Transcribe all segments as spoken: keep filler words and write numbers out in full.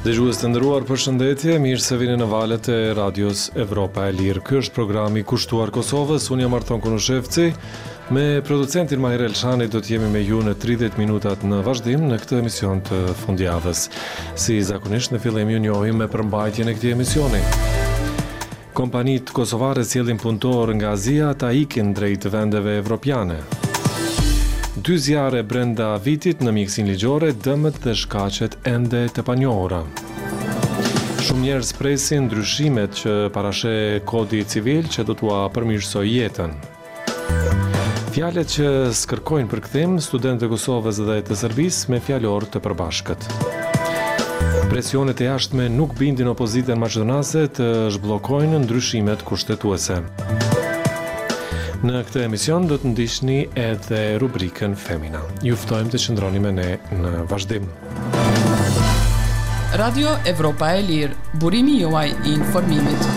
Dëgjues të nderuar, përshëndetje, mirë se vini në valët e radios Evropa e Lirë. Ky është programi kushtuar Kosovës. Unë jam Arton Kunushevci. Me producentin Mahir Elshani do të jemi me ju në tridhjetë minutat në vazhdim në këtë emision të fundjavës. Si zakonisht në fillim ju njohim me përmbajtjen e këtij emisioni. Kompanitë kosovare sjellin punëtor nga Azia ta ikin drejt vendeve evropiane. Dy zjarre brenda vitit në mjekësinë ligjore, dëmët dhe shkaqet ende të panjohura. Shumë njerëz presin ndryshimet që parasheh Kodi Civil që do t'ua përmirësojë jetën. Fjalët që skërkojnë përkthim studentët e Kosovës dhe të Serbisë me fjalor të përbashkët. Presionet e jashtme nuk bindin opozitën maqedonase të zhbllokojnë ndryshimet kushtetuese. Në këtë emision do të ndiqni edhe rubrikën Femina. Ju ftojmë të qëndroni me ne në vazhdim. Radio Evropa e Lirë, burimi juaj i informimit.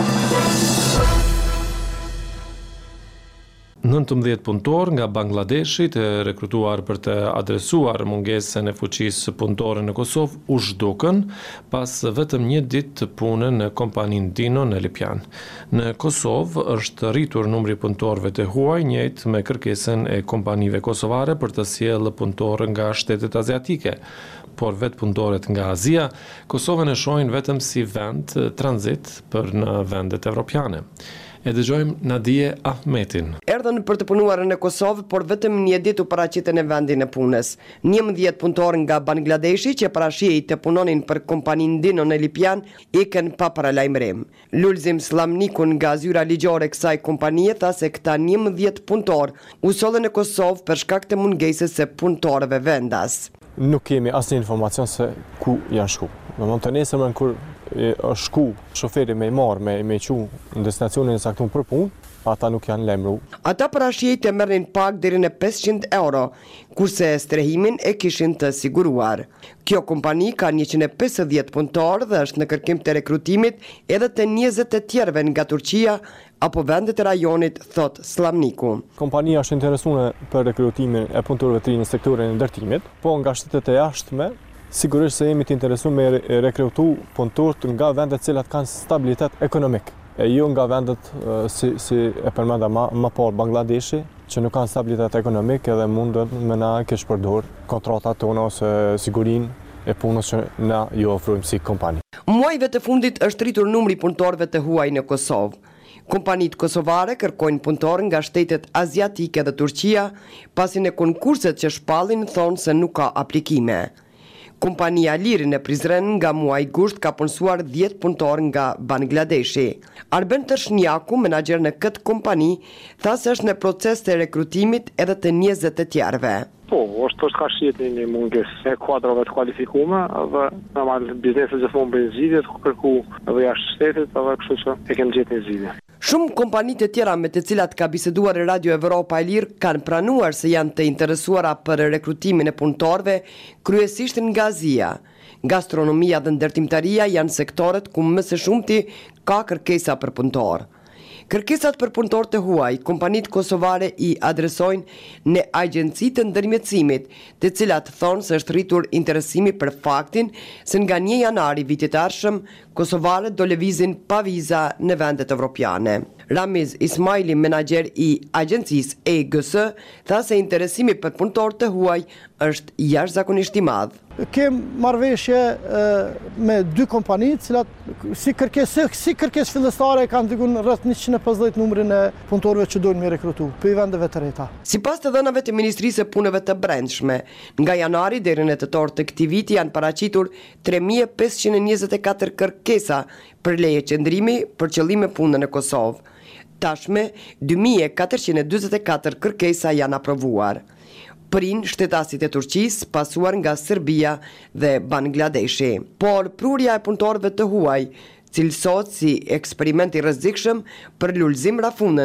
nëntëmbëdhjetë punëtor nga Bangladeshi të rekrutuar për të adresuar mungesën e fuqisë punëtore në Kosovë u zhdukën pas vetëm një ditë të punë në kompaninë Dino në Lipjan. Në Kosovë është rritur numri punëtorëve të huaj njëjtë me kërkesën e kompanive kosovare për të sjellë punëtorë nga shtetet aziatike. Por vetë punëtorët nga Azia, Kosovën e shohin vetëm si vend tranzit për në vendet evropiane. E dëgjojmë Nadije Ahmetin. Erdhën për të punuar në Kosovë, por vetëm një ditë u paraqitën në vendin e punës. njëmbëdhjetë punëtorë nga Bangladeshi që parashihej të punonin për kompaninë Dino në Lipjan ikën pa paralajmërim. Lulzim Slamnikun nga zyra ligjore e kësaj kompanie tha se këta njëmbëdhjetë punëtorë u sollën në Kosovë për shkak të mungesës së punëtorëve vendas. Nuk kemi asnjë informacion se ku janë shku. Në mund të nesërmën kur është shku shoferi me i marë, me, me qu në destinacionin e saktum për punë, ata nuk janë lemru. Ata parashihej të merrnin pak deri në pesëqind euro, kurse strehimin e kishin të siguruar. Kjo kompani ka njëqind e pesëdhjetë punëtorë dhe është në kërkim të rekrutimit edhe të njëzet të tjerëve nga Turqia apo vendet e rajonit, thot Slamniku. Kompania është interesuar për rekrutimin e punëtorëve të rinj në sektorin e ndërtimit, po nga shtetet e jashtme sigurisht se jemi të interesuar me rekrutu punëtorë nga vendet cilat kanë stabilitet ekonomik, e jo nga vendet si, si e përmenda ma, ma parë Bangladeshi, që nuk kanë stabilitet ekonomik edhe mundën me na kesh përdor kontratat tona ose sigurinë e punës që na ju ofrojmë si kompani. Muajve të fundit është rritur numri punëtorëve të huaj në Kosovë. Kompanitë kosovare kërkojnë punëtorë nga shtetet aziatike dhe Turqia, pasi në konkurset që shpallin thonë se nuk ka aplikime. Kompania Liri në Prizren nga muaj gusht ka punësuar dhjetë punëtorë nga Bangladeshi. Arben Tërshnjaku, menaxher në këtë kompani, tha se është në proces të rekrutimit edhe të njëzet të tjerëve. Po, është është ka shqit një munges e kuadrave të kualifikume, dhe normal bizneset gjithmonë bëjnë zgjidhje të kërku edhe jashtë shtetit, edhe kështu që e kemë gjetë një zgjidhje. Shumë kompanitë të tjera me të cilat ka biseduar Radio Evropa e Lirë kanë pranuar se janë të interesuara për rekrutimin e punëtorëve, kryesisht nga Azia. Gastronomia dhe ndërtimtaria janë sektorët ku më së shumti ka kërkesa për punëtorë. Kërkesat për punëtorë të huaj, kompanitë kosovare i adresojnë në agjencitë të ndërmjetësimit, të cilat thonë se është rritur interesimi për faktin se nga një janari vitit ardhshëm, kosovarët do lëvizin pa viza në vendet evropiane. Ramiz Ismaili, menaxher i agjencisë E G S, tha se interesimi për punëtorë të huaj është jashtëzakonisht i madh. Kem marrëveshje me dy kompani, cilat si kërkesë si kërkesë fillestare kanë digun rreth njëqind e pesëdhjetë numrin e punëtorëve që duhen me rekrutu për vendeve të reta. Sipas të dhënave të Ministrisë së Punëve të Brendshme, nga janari deri në tetor të këtij viti janë paraqitur tre mijë e pesëqind e njëzet e katër kërkesa për leje qëndrimi për qëllime pune në Kosovë. Tashme, dy mijë e katërqind e dyzet e katër kërkesa janë aprovuar. Prin shtetasit e Turqisë, pasuar nga Serbia dhe Bangladeshi. Por prurja e punëtorëve të huaj cilësohet si eksperiment i rrezikshëm për lulzim rafunën,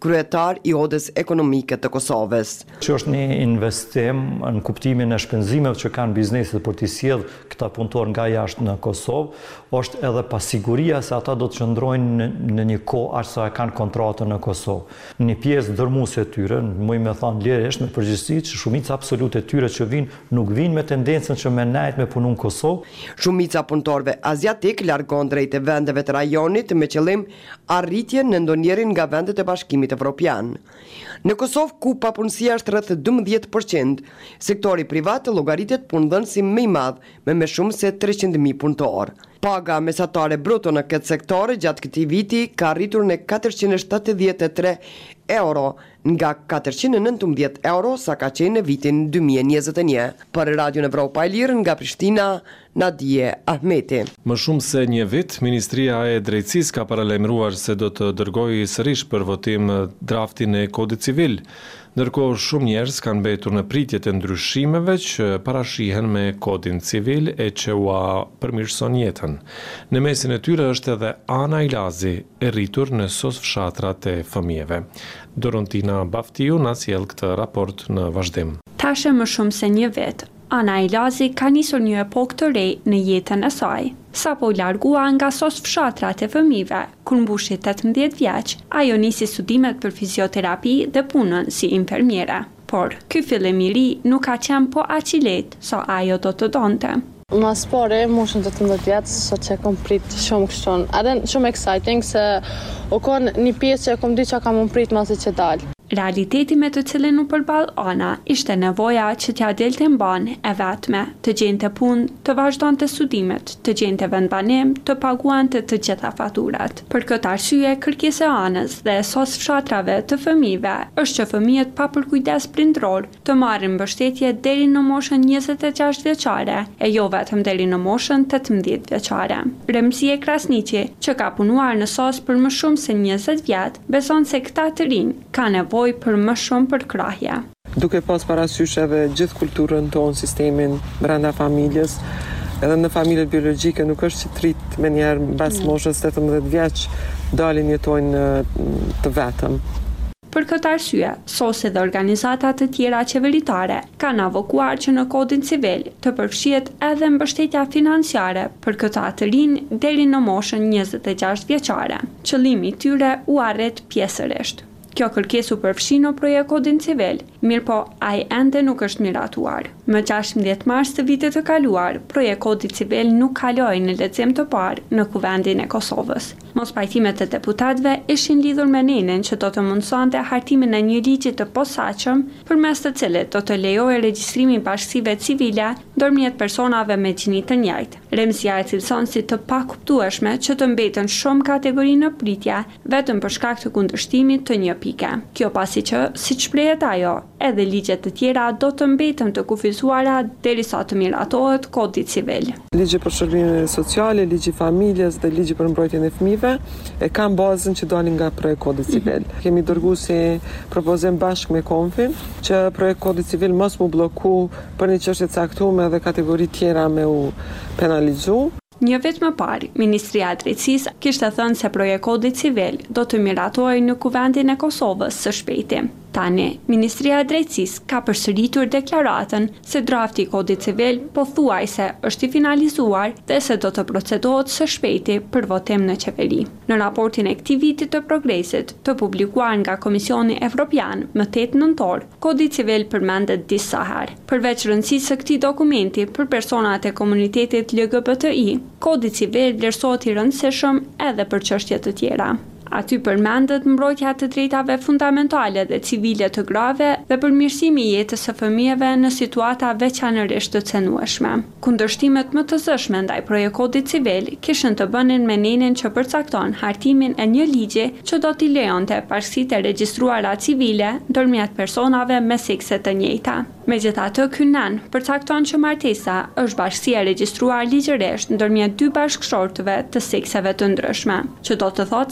kryetar i Odës Ekonomike të Kosovës. Që është një investim në kuptimin e shpenzimeve që kanë bizneset për t'i sjellë këta punëtor nga jashtë në Kosovë, është edhe pasiguria se ata do të qëndrojnë në një kohë aq sa e kanë kontratën në Kosovë. Një pjesë dërmuese e tyre, më me thënë lirisht me përgjegjësi, që shumica absolute e tyre që vinë nuk vinë me tendencën që me nejt me punu në Kosovë. Shumica punëtorëve aziatik largon drejt e vendeve të rajonit me qëllim arritjen në ndonjërin nga vendet e Bashkimit Evropian. Në Kosovë, ku papunësia është rreth dymbëdhjetë përqind, sektori privat llogaritet punëdhënësi më i madh me më shumë se treqind mijë punëtor. Paga mesatare bruto në këtë sektor gjatë këtij viti ka arritur në katërqind e shtatëdhjetë e tre euro nga katërqind e nëntëmbëdhjetë euro sa ka qenë në vitin dy mijë e njëzet e një. Për Radion Evropa e Lirë nga Prishtina, Nadije Ahmeti. Më shumë se një vit, Ministria e Drejtësisë ka paralajmëruar se do të dërgojë sërish për votim draftin e Kodit Civil. Ndërkohë shumë njerëz kanë mbetur në pritje të ndryshimeve që parashihen me Kodin Civil e që ua përmirëson jetën. Në mesin e tyre është edhe Ana Ilazi, e rritur në sos fshatrat e fëmijëve. Dorontina Baftiu na sjell këtë raport në vazhdim. Tashe më shumë se një vit, Ana Ilazi ka nisur një epokë të re në jetën e saj. Sapo u largua nga sos fshatrat e fëmijëve, kur mbushi tetëmbëdhjetë vjeç, ajo nisi studimet për fizioterapi dhe punën si infermiere. Por ky fillim i ri nuk ka qenë po aq i lehtë sa ajo do të donte. Mas pare, moshën tetëmbëdhjetë vjeç, sot që kom prit shumë kështon. Edhe shumë exciting se u kon një pjesë që kom di që kam më prit masi që dal. Realiteti me të cilin u përball Ana ishte nevoja që t'ja delte mban e vetme, të gjente punë, të vazhdonte studimet, të gjente vendbanim, të paguante të gjitha faturat. Për këtë arsye, kërkesa e Anës dhe e sos fshatrave të fëmijëve është që fëmijët pa përkujdes prindror të marrin mbështetje deri në moshën njëzet e gjashtë vjeçare, e jo vetëm deri në moshën tetëmbëdhjetë vjeçare. Remzie Krasniqi, që ka punuar në sos për më shumë se njëzet vjet, beson se këta të rinj kanë nevojë për më shumë për krahje. Duke pas parasysh edhe gjithë kulturën tonë, sistemin brenda familjes, edhe në familjet biologjike nuk është që trit me njerë mbas moshës tetëmbëdhjetë vjeç dalin jetojnë të vetëm. Për këtë arsye, sosi dhe organizata të tjera qeveritare kanë avokuar që në Kodin Civil të përfshihet edhe mbështetja financiare për këta të rinj deri në moshën njëzet e gjashtë vjeçare. Qëllimi i tyre u arrit pjesërisht. Kjo kërkesë u përfshi në projekt Kodin Civil, mirë po ai ende nuk është miratuar. Më gjashtëmbëdhjetë mars të vitit të kaluar, projekt Kodi Civil nuk kaloi në lexim të parë në Kuvendin e Kosovës. Mospajtimet e deputatëve ishin lidhur me nenën që do të mundsonte hartimin e një ligji të posaçëm, përmes të cilit do të lejojë regjistrimi i bashkësive civile ndërmjet personave me gjini të njëjtë. Remzia e cilëson si të pakuptueshme që të mbeten shumë kategori në pritje vetëm për shkak të kundërshtimit të një pike. Kjo pasi që, siç shprehet ajo, edhe ligjet të tjera do të mbeten të kufizuara derisa të miratohet Kodi Civil. Ligji për shërbimin social, ligji familjes dhe ligji për mbrojtjen e fëmijëve e kanë bazën që dalin nga projekt Kodi Civil. Mm. Kemi dërguar si propozim bashkë me Konfin që projekt Kodi Civil mos mu bloku për një çështje të caktuar dhe kategori tjera me u penalizu. Një vit më parë, Ministria e Drejtësisë kishte thënë se projekt Kodi Civil do të miratohej në Kuvendin e Kosovës së shpejti. Tani, Ministria e Drejtësisë ka përsëritur deklaratën se drafti i Kodit Civil pothuajse është i finalizuar dhe se do të procedohet së shpejti për votim në qeveri. Në raportin e këtij viti të progresit, të publikuar nga Komisioni Evropian më tetë nëntor, Kodi Civil përmendet disa herë. Përveç rëndësisë së këtij dokumenti për personat e komunitetit L G B T I, Kodi Civil vlerësohet i rëndësishëm edhe për çështje të tjera. Aty përmendet mbrojtja të drejtave fundamentale dhe civile të grave dhe përmirësimi i jetës së fëmijëve në situata veçanërisht të cënueshme. Kundërshtimet më të zëshme ndaj projekt Kodit Civil kishin të bënin me nenën që përcakton hartimin e një ligji që do t'i lejonte bashkësitë e regjistruara civile ndërmjet personave me sekse të njëjta. Megjithatë, ky nen përcakton që martesa është bashkësi e regjistruar ligjërisht ndërmjet dy bashkëshortëve të sekseve të ndryshme, që do të thotë se nuk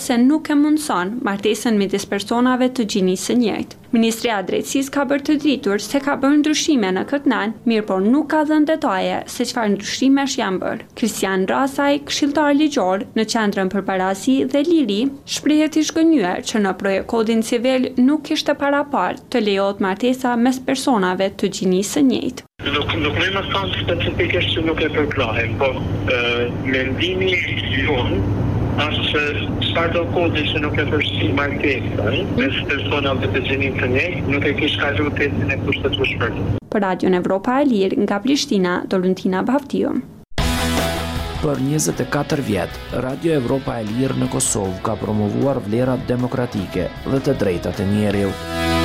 nuk e mundson martesën midis personave të gjinisë së njëjtë. Ministria e Drejtësisë ka bërë të dritur se ka bërë ndryshime në këtë nan, mirë por nuk ka dhënë detaje se çfarë ndryshimesh janë bërë. Kristian Rasaj, këshilltar ligjor në Qendrën për Parazi dhe Liri, shprehet i zhgënjur që në projekt kodin civil nuk kishte parapar të lejohet martesa mes personave të gjinisë së njëjtë. Nuk nuk më më thonë specifikisht që nuk e përkrahem, po mendimi jonë është që çfarë do kodi që nuk e përfshi martesën mes personave të gjinisë së njëjtë, nuk e kish kaluar testin e kushtetueshëm. Për Radion Evropa e Lirë nga Prishtina, Doluntina Bavtiu. Për njëzet e katër vjet, Radio Evropa e Lirë në Kosovë ka promovuar vlerat demokratike dhe të drejtat e njerëzit.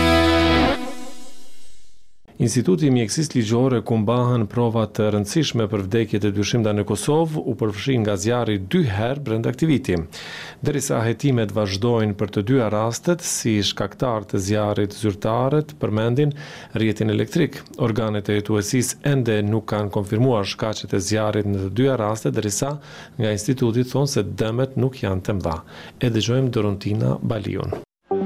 Instituti Mjekësisë Ligjore ku mbahen prova të rëndësishme për vdekjet e dyshimta në Kosovë u përfshi nga zjarri dy herë brenda aktiviti. Derisa hetimet vazhdojnë për të dyja rastet, si shkaktar të zjarrit zyrtarët përmendin rrjetin elektrik. Organet e hetuesisë ende nuk kanë konfirmuar shkaqet e zjarrit në të dyja rastet, derisa nga instituti thonë se dëmet nuk janë të mëdha. E dëgjojmë Dorontina Baliun.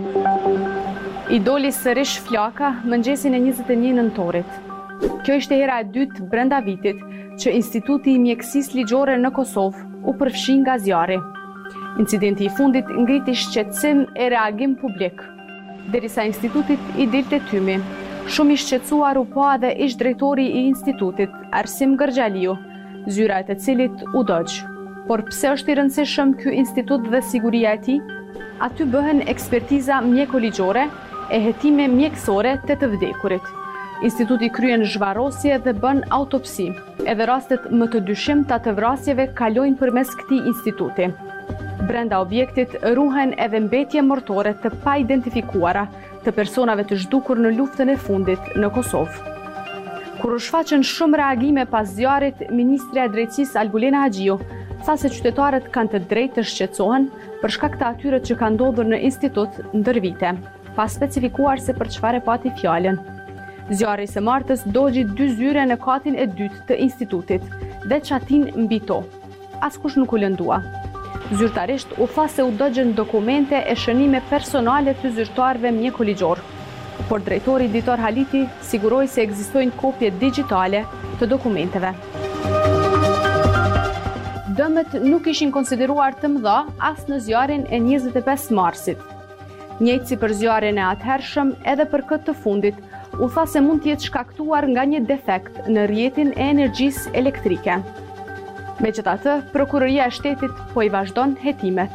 I doli sërish flaka mëngjesin e njëzet e një nëntorit. Kjo ishte hera e dytë brenda vitit që Instituti i Mjekësisë Ligjore në Kosovë u përfshi nga zjarri. Incidenti i fundit ngriti shqetësim e reagim publik. Derisa institutit i dilte tymi, shumë i shqetësuar u pa edhe ish drejtori i institutit, Arsim Gërgjaliu, zyra e të cilit u dogj. Por pse është i rëndësishëm ky institut dhe siguria e tij? Aty bëhen ekspertiza mjeko-ligjore e hetime mjekësore të të vdekurit. Instituti kryen zhvarrosje dhe bën autopsi. Edhe rastet më të dyshimta të vrasjeve kalojnë përmes këtij instituti. Brenda objektit ruhen edhe mbetje mortore të pa identifikuara të personave të zhdukur në luftën e fundit në Kosovë. Kur u shfaqën shumë reagime pas zjarrit, Ministria e Drejtësisë Albulena Haxhiu tha se qytetarët kanë të drejtë të shqetësohen për shkak të atyre që kanë ndodhur në institut ndër vite, pa specifikuar se për çfarë pati fjalën. Zjarri së martës dogji dy zyre në katin e dytë të institutit dhe çatin mbi to. Askush nuk u lëndua. Zyrtarisht u tha se u dëgjën dokumente e shënime personale të zyrtarëve mjeko-ligjor, por drejtori Ditor Haliti siguroi se ekzistojnë kopje digjitale të dokumenteve. Dëmet nuk ishin konsideruar të mëdha as në zjarrin e njëzet e pesë marsit. Njëjtë si për zjarrin e atëhershëm, edhe për këtë të fundit, u tha se mund të jetë shkaktuar nga një defekt në rrjetin e energjisë elektrike. Megjithatë, Prokuroria e Shtetit po i vazhdon hetimet.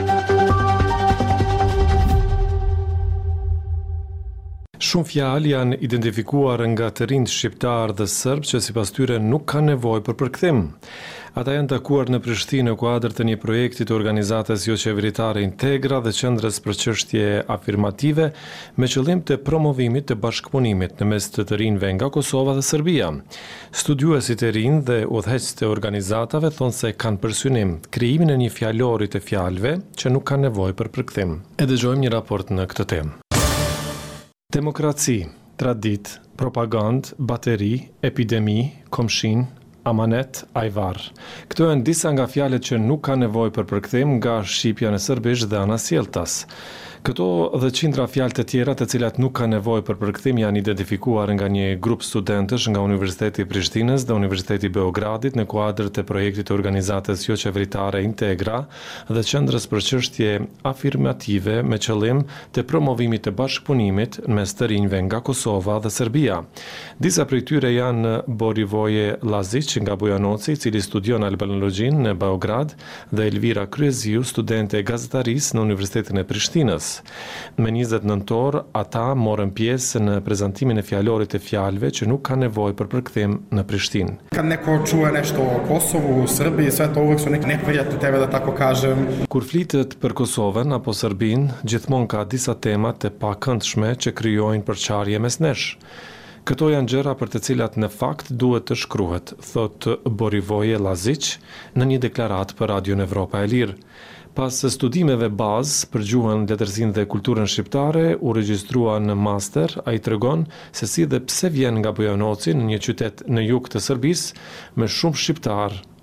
Shumë fjalë janë identifikuar nga të rinjt shqiptar dhe serb që sipas tyre nuk kanë nevojë për përkthim. Ata janë takuar në Prishtinë në kuadër të një projekti të organizatës jo qeveritare Integra dhe Qendrës për çështje afirmative me qëllim të promovimit të bashkëpunimit në mes të të rinjve nga Kosova dhe Serbia. Studiuesit e rinj dhe udhëheqësit e organizatave thonë se kanë për synim krijimin e një fjalori të fjalëve që nuk kanë nevojë për përkthim. E dëgjojmë një raport në këtë temë. Demokraci, tradit, propagand, bateri, epidemi, komshin, amanet, ajvar. Këto janë disa nga fjalët që nuk ka nevojë për përkthim nga shqipja në serbisht dhe anasjeltas. Këto dhe qindra fjalë të tjera të cilat nuk ka nevojë për përkthim janë identifikuar nga një grup studentësh nga Universiteti i Prishtinës dhe Universiteti i Beogradit në kuadër të projektit të organizatës jo qeveritare Integra dhe Qendrës për çështje afirmative me qëllim të promovimit të bashkëpunimit mes të rinjve nga Kosova dhe Serbia. Disa prej tyre janë Borivoje Lazic nga Bujanoci, i cili studion albanologjin në Beograd, dhe Elvira Kryeziu, studente e gazetarisë në Universitetin e Prishtinës. Me njëzet nëntor, ata morën pjesë në prezantimin e fjalorit të fjalëve që nuk ka nevojë për përkthim në Prishtinë. Kad neko čuje nešto o Kosovu, Srbiji, sve to uvek su neki neprijatelji, da tako kažem. Kur flitet për Kosovën apo Serbinë, gjithmonë ka disa tema të pakëndshme që krijojnë përçarje mes nesh. Këto janë gjëra për të cilat në fakt duhet të shkruhet, thot Borivoje Lazic në një deklaratë për Radion Evropa e Lirë. Pas studimeve bazë për gjuhën, letërsinë dhe kulturën shqiptare, u regjistrua në master, ai tregon se si dhe pse vjen nga Bujanoci, në një qytet në jug të Serbisë, me shumë shqiptar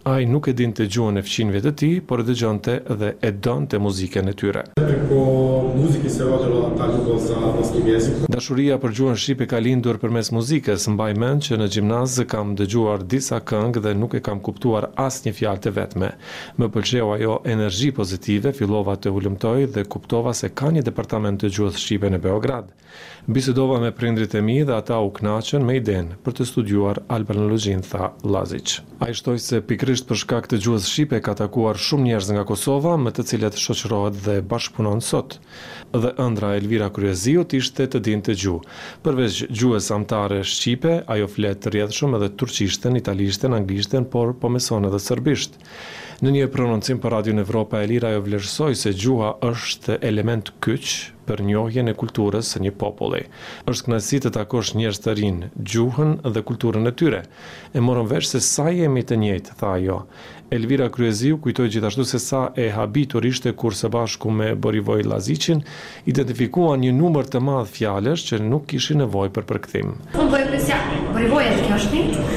Ai nuk e dinte gjuhën e fqinjve të tij, por e dëgjonte dhe e donte muzikën e tyre. Dashuria për gjuhën shqipe ka lindur përmes muzikës. Mbaj mend që në gjimnaz kam dëgjuar disa këngë dhe nuk e kam kuptuar asnjë fjalë të vetme. Më pëlqeu ajo energji pozitive, fillova të ulëmtoj dhe kuptova se ka një departament të gjuhës shqipe në Beograd. Bisedova me prindrit e mi dhe ata u kënaqën me idenë për të studiuar albanologjin, tha Lazic. Ai shtoi se pikërisht për shkak të gjuhës shqipe ka takuar shumë njerëz nga Kosova, me të cilët shoqërohet dhe bashkëpunon sot. Dhe ëndra Elvira Kryeziut ishte të dinte gjuhë. Përveç gjuhës amtare shqipe, ajo flet rrjedhshëm edhe turqishten, italishten, anglishten, por po mëson edhe serbisht. Në një prononcim për Radion Evropa e Lirë ajo vlerësoi se gjuha është element kyç për njohjen e kulturës së një populli. Është kënaqësi të takosh njerëz të rinj, gjuhën dhe kulturën e tyre. E morëm vesh se sa jemi të njëjtë, tha ajo. Elvira Kryeziu kujtoi gjithashtu se sa e habitur ishte kur së bashku me Borivoj Lazicin identifikuan një numër të madh fjalësh që nuk kishin nevojë për përkthim. Borivoj kjo është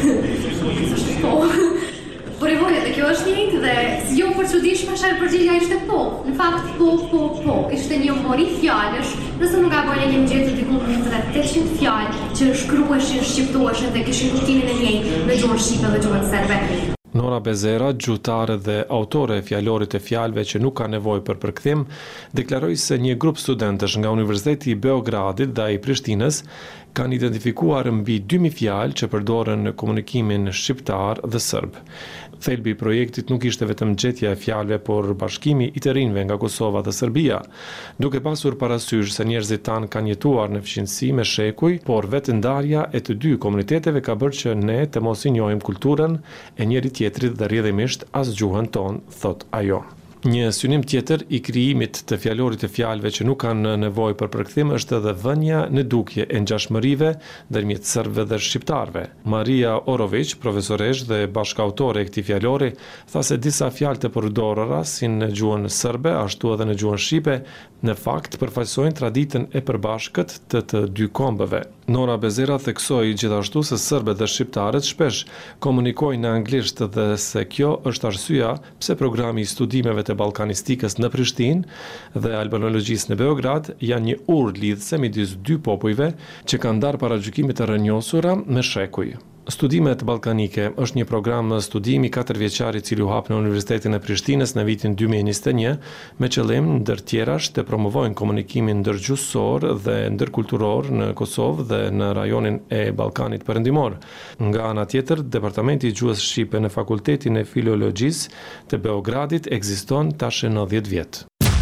njëjtë. Po. Borivoj kjo është njëjtë dhe jo për çuditshme shaj përgjigjja ishte po. Në fakt po po po. Ishte një mori fjalësh, nëse nuk gaboj një gjetë diku rreth tetëqind fjalë që shkruheshin, shqiptoheshin dhe kishin kuptimin e njëjtë me gjuhën shqipe dhe gjuhën serbe. Nora Bezera, gjutare dhe autore e fjalorit e fjalëve që nuk ka nevojë për përkthim, deklaroi se një grup studentësh nga Universiteti i Beogradit dhe i Prishtinës kanë identifikuar mbi dy mijë fjalë që përdoren në komunikimin shqiptar dhe serb. Thelbi i projektit nuk ishte vetëm gjetja e fjalëve, por bashkimi i të rinjve nga Kosova dhe Serbia, duke pasur parasysh se njerëzit tanë kanë jetuar në fqinësi me shekuj, por vetë ndarja e të dy komuniteteve ka bërë që ne të mos i njohim kulturën e njëri tjetrit dhe rrjedhimisht as gjuhën tonë, thot ajo. Një synim tjetër i krijimit të fjalorit të fjalëve që nuk kanë nevojë për përkthim është edhe vënia në dukje e ngjashmërive ndërmjet serbëve dhe shqiptarëve. Maria Orović, profesoresh dhe bashkëautore e këtij fjalori, tha se disa fjalë të përdorura si në gjuhën serbe ashtu edhe në gjuhën shqipe në fakt përfaqësojnë traditën e përbashkët të të dy kombëve. Nora Bezera theksoi gjithashtu se serbët dhe shqiptarët shpesh komunikojnë në anglisht dhe se kjo është arsyeja pse programi i studimeve të ballkanistikës në Prishtinë dhe albanologjisë në Beograd janë një urë lidhëse midis dy popujve që kanë ndarë paragjykime të rrënjosura me shekuj. Studimet ballkanike është një program studimi katër vjeçar i cili u hap në Universitetin e Prishtinës në vitin dy mijë e njëzet e një me qëllim ndër tjerash të promovojnë komunikimin ndërgjuhësor dhe ndërkulturor në Kosovë dhe në rajonin e Ballkanit Perëndimor. Nga ana tjetër, Departamenti i Gjuhës Shqipe në Fakultetin e Filologjisë të Beogradit ekziston tash nëntëdhjetë vjet.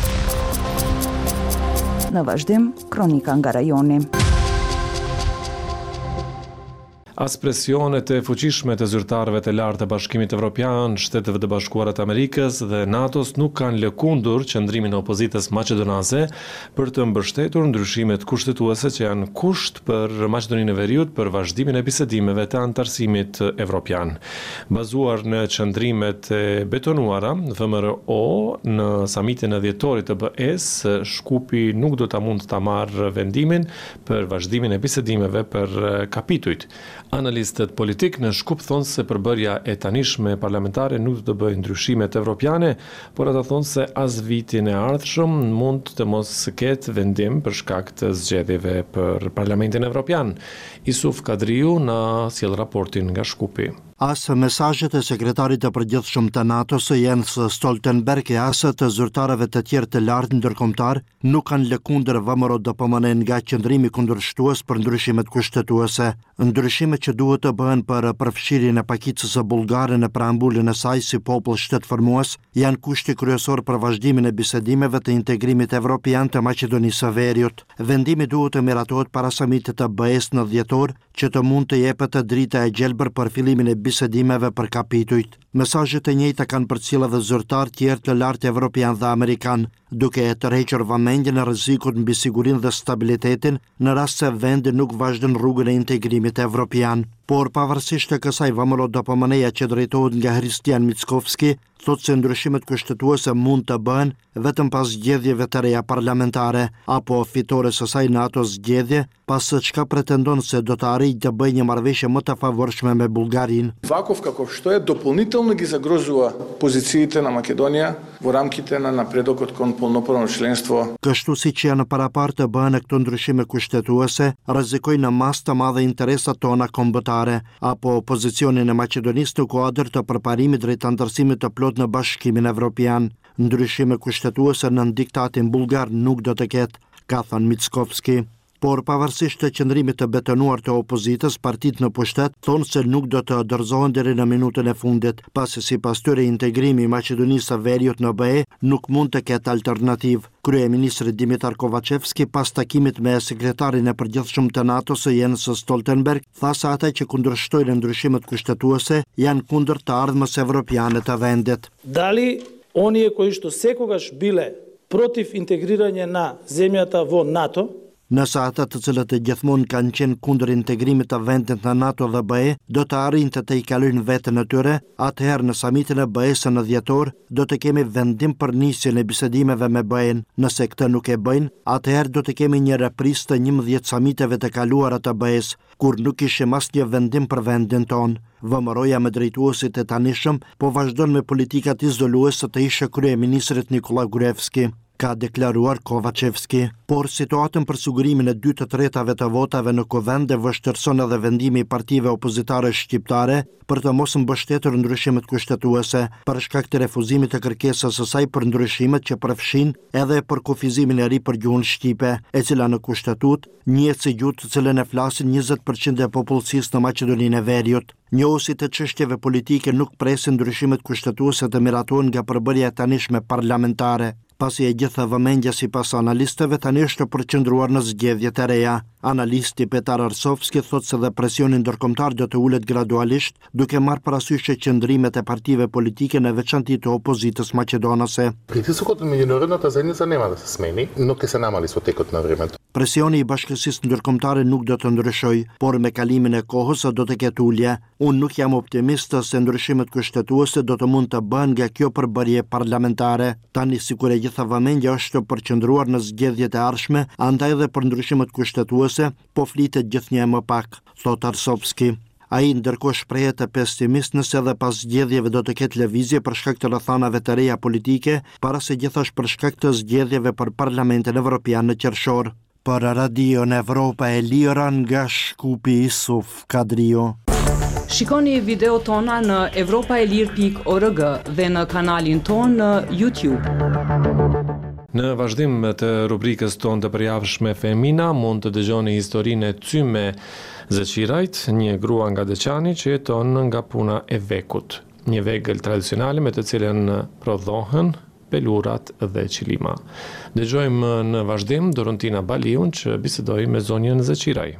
Në vazhdim, kronika nga rajoni. As presionet e fuqishme të zyrtarëve të lartë të Bashkimit Evropian, Shteteve të Bashkuara të Amerikës dhe NATO-s nuk kanë lëkundur qëndrimin e opozitës maqedonase për të mbështetur ndryshimet kushtetuese që janë kusht për Maqedoninë e Veriut për vazhdimin e bisedimeve të anëtarësimit evropian. Bazuar në qëndrimet e betonuara, V M R O në samitin e dhjetorit të B E-s, Shkupi nuk do ta mund ta marrë vendimin për vazhdimin e bisedimeve për kapitujt. Analistët politik në Shkup thonë se përbërja e tanishme parlamentare nuk do të bëjë ndryshimet evropiane, por ata thonë se as vitin e ardhshëm mund të mos ketë vendim për shkak të zgjedhjeve për Parlamentin Evropian. Isuf Kadriu na sjell raportin nga Shkupi. As mesazhet e sekretarit të përgjithshëm të NATO-s Jens Stoltenberg e as të zyrtarëve të tjerë të lartë ndërkombëtar nuk kanë lëkundër V M R O D P M N nga qëndrimi kundërshtues për ndryshimet kushtetuese. Ndryshimet që duhet të bëhen për përfshirjen e pakicës së bullgare në preambulin e saj si popull shtetformues janë kushti kryesor për vazhdimin e bisedimeve të integrimit evropian të Maqedonisë së Veriut. Vendimi duhet të miratohet para samitit të B E-s në dhjetor që të mund të jepet drita e gjelbër për fillimin e bisedimeve për kapitujt. Mesazhet e njëjta kanë përcjellë edhe zyrtar tjerë të lartë evropian dhe amerikan, duke e tërhequr vëmendjen e rrezikut mbi sigurinë dhe stabilitetin në rast se vendi nuk vazhdon rrugën e integrimit evropian. Por pavarësisht të kësaj, V M R O D P M N-ja që drejtohet nga Hristijan Mickovski thotë se ndryshimet kushtetuese mund të bëhen vetëm pas zgjedhjeve të reja parlamentare apo fitores së saj në ato zgjedhje, pas çka pretendon se do të arrijë të bëjë një marrëveshje më të favorshme me Bullgarinë. Ваковка, što je doполнително напълно ги загрозува позициите на Македонија во рамките на напредокот кон полноправно членство. Кështu si që janë parapartë të bëhen këto ndryshime kushtetuese, rrezikojnë në mas të madhe interesat tona kombëtare, apo pozicionin e Maqedonisë në kuadër të përparimit drejt anëtarësimit të plot në Bashkimin Evropian. Ndryshime kushtetuese në diktatin bulgar nuk do të ketë, ka thënë Mickovski. Por pavarësisht të qëndrimit të betonuar të opozitës, partitë në pushtet thonë se nuk do të dorëzohen deri në minutën e fundit, pasi sipas tyre integrimi i Maqedonisë së Veriut në B E nuk mund të ketë alternativë. Kryeministri Dimitar Kovacevski pas takimit me sekretarin e përgjithshëm të NATO-s Jens Stoltenberg tha se ata që kundërshtojnë ndryshimet kushtetuese janë kundër të ardhmës evropiane të vendit. Дали оние кои што секогаш биле против интегрирање на земјата во НАТО, Nëse ata të cilët e gjithmonë kanë qenë kundër integrimit të vendit në NATO dhe B E do të arrijnë të i kalojnë veten e tyre, atëherë në samitin e B E-s në dhjetor do të kemi vendim për nisjen e bisedimeve me B E-n. Nëse këtë nuk e bëjnë, atëherë do të kemi një reprizë të njëmbëdhjetë samiteve të kaluara të B E-s, kur nuk ishim asnjë vendim për vendin tonë. Vëmëroja me drejtuesit e tanishëm po vazhdon me politikat izoluese të ishe kryeministrit Nikola Gruevski, ka deklaruar Kovacevski. Por situatën për sigurimin e dy të tretave të votave në Kovend e vështirëson edhe vendimi i partive opozitare shqiptare për të mos mbështetur ndryshimet kushtetuese, për shkak të refuzimit të kërkesës së saj për ndryshimet që përfshin edhe për kufizimin e ri për gjuhën shqipe, e cila në kushtetut njihet si gjuhë të cilën e flasin njëzet përqind e popullsisë në Maqedoninë e Veriut. Njohësit e çështjeve politike nuk presin ndryshimet kushtetuese të miratohen nga përbërja e tanishme parlamentare, pasi e gjitha vëmendja sipas analistëve tani është përqendruar në zgjedhjet e reja. Analisti Petar Arsovski thotë se dhe presioni ndërkombëtar do të ulet gradualisht, duke marrë parasysh qëndrimet e partive politike në veçanti të opozitës maqedonase. Притисокот на меѓународната заедница нема да се смени, но ќе се намали со текот на времето. Presioni i bashkësisë ndërkombëtare nuk do të ndryshojë, por me kalimin e kohës do të ketë ulje. Unë nuk jam optimist se ndryshimet kushtetuese do të mund të bëhen nga kjo përbërje parlamentare. Tani sikur e gjitha vëmendja është përqendruar në zgjedhjet e ardhshme, andaj edhe për ndryshimet kushtetuese po flitet gjithnjë më pak, thot Arsovski. Ai ndërkohë shprehet të pesimist nëse edhe pas zgjedhjeve do të ketë lëvizje për shkak të rrethanave të reja politike, para se gjithashtu për shkak të zgjedhjeve për Parlamentin Evropian në qershor. Për Radio në Evropa e Lira nga Shkupi Isuf Kadrio. Shikoni video tona në evropaelir pikë org dhe në kanalin ton në YouTube. Në vazhdim të rubrikës tonë të përjavshme Femina, mund të dëgjoni historinë e Cyme Zeqirajt, një grua nga Deçani që jeton nga puna e vekut. Një vegël tradicionale me të cilën prodhohen pelurat dhe qilima. Dëgjojmë në vazhdim Dorontina Baliun që bisedoi me zonjën Zeqiraj.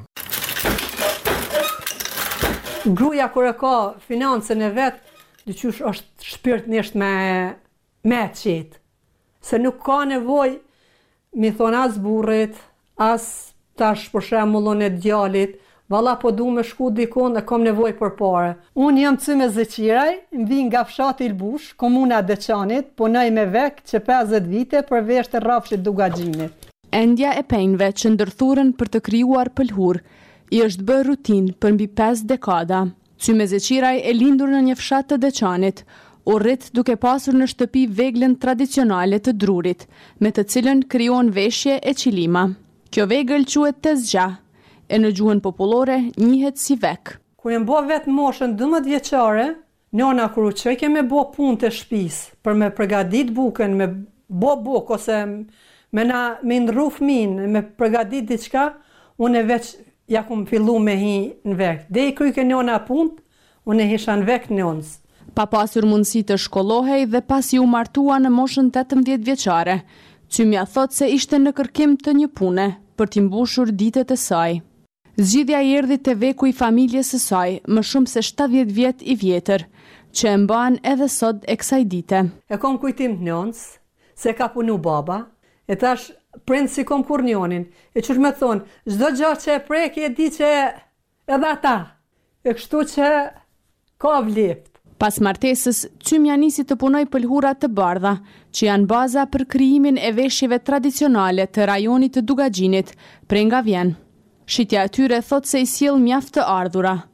Gruaja kur e ka financën e vet, dyqysh është shpirtnisht me me qetë. Se nuk ka nevojë mi thon as burrit, as tash për shembullun e djalit, valla po du me shku dikon e kam nevojë për parë. Unë jam Cyme Zeqiraj, mbi nga fshati Ilbush, komuna e Deçanit, punoj me vek që pesëdhjetë vite përveç të rrafshit Dugaxhinit. Endja e penjve që ndërthuren për të krijuar pëlhur i është bërë rutinë për mbi pesë dekada. Cyme Zeqiraj e lindur në një fshat të Deçanit, u rrit duke pasur në shtëpi veglën tradicionale të drurit, me të cilën krijon veshje e qilima. Kjo vegël quhet tezgja, e në gjuhën popullore njihet si vek. Kur e mbo vetë moshën dymbëdhjetë vjeçare, nona kur u çeke me bo punë të shtëpisë, për me përgadit bukën, me bo buk ose me na me ndrru fëmin, me përgadit diçka, unë e veç ja kum fillu me hi në vek. Dhe i kryke nona punë, unë e hisha në vek nonës. Pa pasur mundësi të shkollohej dhe pasi u martua në moshën tetëmbëdhjetë vjeçare, Cymja thot se ishte në kërkim të një pune për t'i mbushur ditët e saj. Zgjidhja i erdhi te veku i familjes së saj, më shumë se shtatëdhjetë vjet i vjetër, që e mban edhe sot e kësaj dite. E kom kujtim të njonës, se ka punu baba, e tash prind si kom kur njonin, e qësh me thonë, çdo gjë që e preki e di që edhe ata, e kështu që ka vlift. Pas martesës, Cymja nisi të punoj pëlhura të bardha, që janë baza për krijimin e veshjeve tradicionale të rajonit të Dugaxhinit, prej nga vjen. Shitja e tyre thot se i sjell mjaft të ardhura.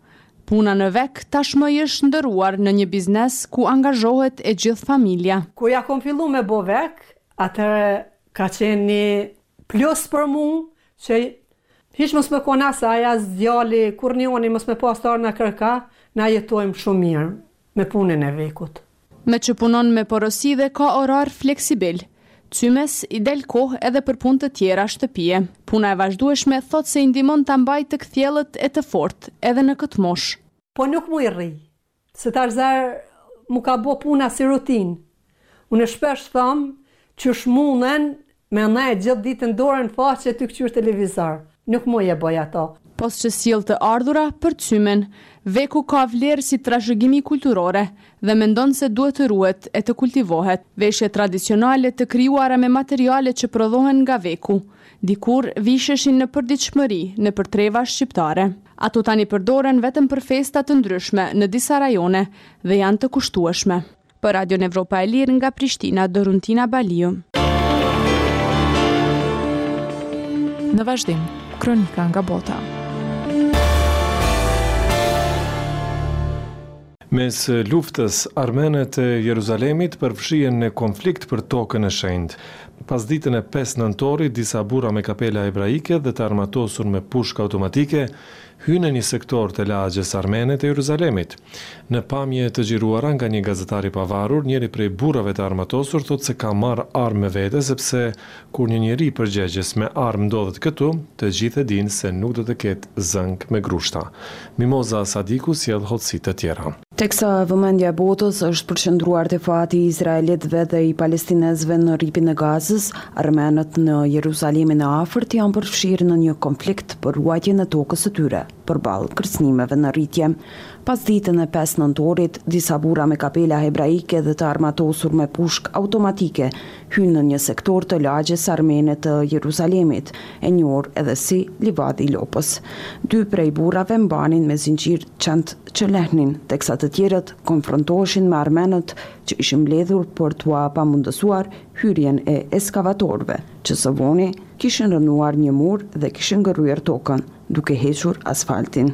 Puna në vek tashmë është ndëruar në një biznes ku angazhohet e gjithë familja. Ku ja kom fillu me bo vek, atëre ka qenë një plus për mu, që hiç mos me kona sa aja djali, kur njoni mos me pastar në kërka, na jetojmë shumë mirë me punën e vekut. Me që punon me porosi dhe ka orar fleksibil, Cymes i del kohë edhe për punë të tjera shtëpie. Puna e vazhdueshme thot se i ndihmon ta mbajë të kthjellët e të fortë edhe në këtë moshë. Po nuk mu i rri, se tarzar mu ka bo puna si rutinë. Unë shpesh thom që shmunen me ne gjithë ditën dorën faqe të këqyr televizor. Nuk mu i e boj ato. Pos që sjell të ardhura për Cymen, veku ka vlerë si trashëgimi kulturore dhe mendon se duhet të ruhet e të kultivohet. Veshje tradicionale të krijuara me materiale që prodhohen nga veku, dikur visheshin në përditshmëri në për treva shqiptare. Ato tani përdoren vetëm për festa të ndryshme në disa rajone dhe janë të kushtueshme. Për Radio Evropa e Lirë nga Prishtina, Doruntina Baliu. Në vazhdim, kronika nga bota. Mes luftës, armenët e Jeruzalemit përfshihen në konflikt për tokën e shenjtë. Pas ditën e pesë nëntorit, disa burra me kapela hebraike dhe të armatosur me pushka automatike hynë në një sektor të lagjes armene të Jeruzalemit. Në pamje të xhiruara nga një gazetar i pavarur, njëri prej burrave të armatosur thotë se ka marrë armë me vete sepse kur një njeri përgjegjes me armë ndodhet këtu, të gjithë e dinë se nuk do të ketë zënk me grushta. Mimoza Sadiku sjell hollësi të tjera. Teksa vëmendja e botës është përqendruar te fati i Izraelitëve dhe i palestinezëve në rripin e Gazës, armenët në Jeruzalemin e afërt janë përfshirë në një konflikt për ruajtjen e tokës së tyre, përballë kërcënimeve në rritje. Pas ditën e pesë nëntorit, disa burra me kapela hebraike dhe të armatosur me pushk automatike hynë në një sektor të lagjes armene të Jeruzalemit, e njohur edhe si Livadi i Lopës. Dy prej burrave mbanin me zinxhir çant që lehnin, teksa të tjerët konfrontoheshin me armenët që ishin mbledhur për t'ua pamundësuar hyrjen e eskavatorëve, që së voni kishin rënuar një mur dhe kishin ngërryer tokën, duke hequr asfaltin.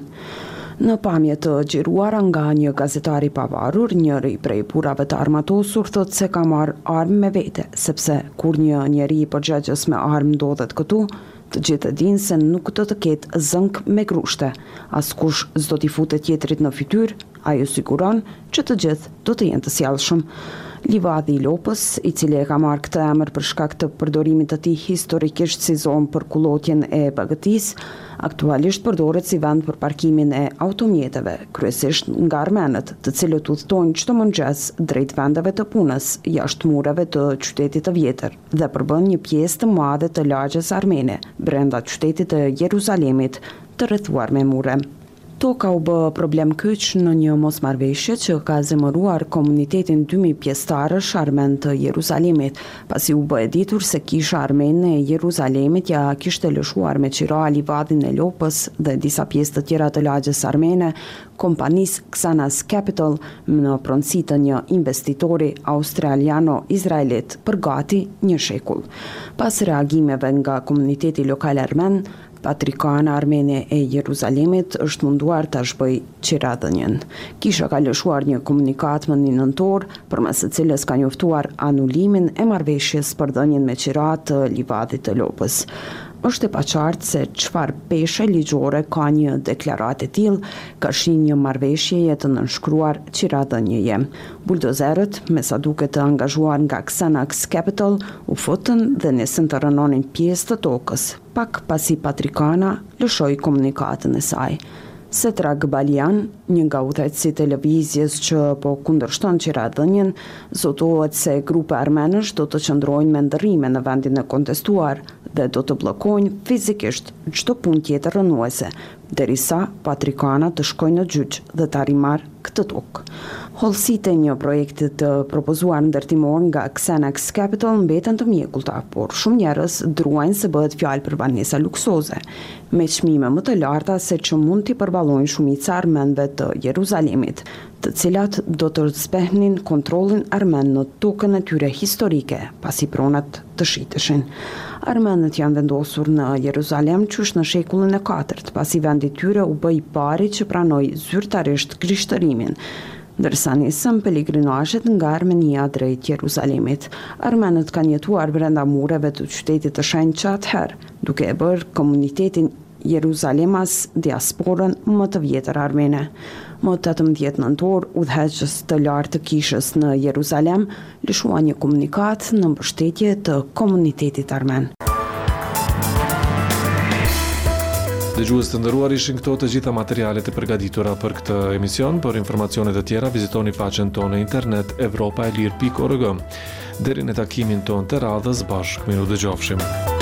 Në pamje të xhiruara nga një gazetar i pavarur, njëri prej burrave të armatosur thotë se ka marrë armë me vete, sepse kur një njeri përgjegjes me armë ndodhet këtu, të gjithë e dinë se nuk do të ketë zënk me grushte. Askush s'do t'i futet tjetrit në fytyrë, ajo siguron që të gjithë do të jenë të sjellshëm. Livadi i Lopës, i cili e ka marrë këtë emër për shkak të përdorimit të tij historikisht si zonë për kullotjen e bagëtisë, aktualisht përdoret si vend për parkimin e automjeteve, kryesisht nga armenët, të cilët udhtojnë çdo mëngjes drejt vendeve të punës jashtë mureve të qytetit të vjetër dhe përbën një pjesë të madhe të lagjes armene brenda qytetit të Jeruzalemit, të rrethuar me mure. Toka u bë problem kyç në një mosmarrveshje që ka zemëruar komunitetin dy mijë pjesëtarësh armen të Jeruzalemit, pasi u bë e ditur se kisha armene e Jeruzalemit ja kishte lëshuar me qira Livadin e Lopës dhe disa pjesë të tjera të lagjes armene kompanisë Xanas Capital në pronësi të një investitori australiano-izraelit për gati një shekull. Pas reagimeve nga komuniteti lokal armen, Patrikana armene e Jeruzalemit është munduar ta zhbëj qiradhënien. Kisha ka lëshuar një komunikat më një nëntor, përmes së cilës ka njoftuar anulimin e marrëveshjes për dhënien me qirat të Livadit të Lopës. Është e paqartë se çfarë peshe ligjore ka një deklaratë e tillë, ka shi një marrëveshjeje të nënshkruar qiradhënieje. Buldozerët, me sa duket të angazhuar nga Xanax Capital, u futën dhe nisën të rënonin pjesë të tokës, pak pasi Patrikana lëshoi komunikatën e saj. Setra Gbalian, një nga udhëheqësit e lëvizjes që po kundërshton qiradhënien, zotohet se grupe armenësh do të qëndrojnë me ndërrime në vendin e kontestuar dhe do të bllokojnë fizikisht çdo punë tjetër rënuese, derisa Patrikana të shkojnë në gjyq dhe të arrimar këtë tokë. Hollësitë e një projekti të propozuar ndërtimor nga Xanax Capital mbeten të mjekulta, por shumë njerëz druajnë se bëhet fjalë për banesa luksoze, me çmime më të larta se që mund t'i përballojnë shumica armenëve të Jeruzalemit. të cilat do të zbehnin kontrollin armen në tokën e tyre historike, pasi pronat të shiteshin. Armenët janë vendosur në Jeruzalem qysh në shekullin e katërt, pasi vendi tyre u bë i pari që pranoi zyrtarisht krishtërimin, ndërsa nisën pelegrinazhet nga Armenia drejt Jeruzalemit. Armenët kanë jetuar brenda mureve të qytetit të shenjtë që atëherë, duke e bërë komunitetin Jeruzalemas diasporën më të vjetër armene. Më tetëmbëdhjetë nëntor, udhëheqës të lartë të kishës në Jeruzalem lëshuan një komunikat në mbështetje të komunitetit armen. Dëgjues të nderuar, ishin këto të gjitha materialet e përgatitura për këtë emision. Për informacione të tjera vizitoni faqen tonë në internet evropaelir pikë org. Deri në takimin tonë të radhës, bashkë miru dëgjofshim.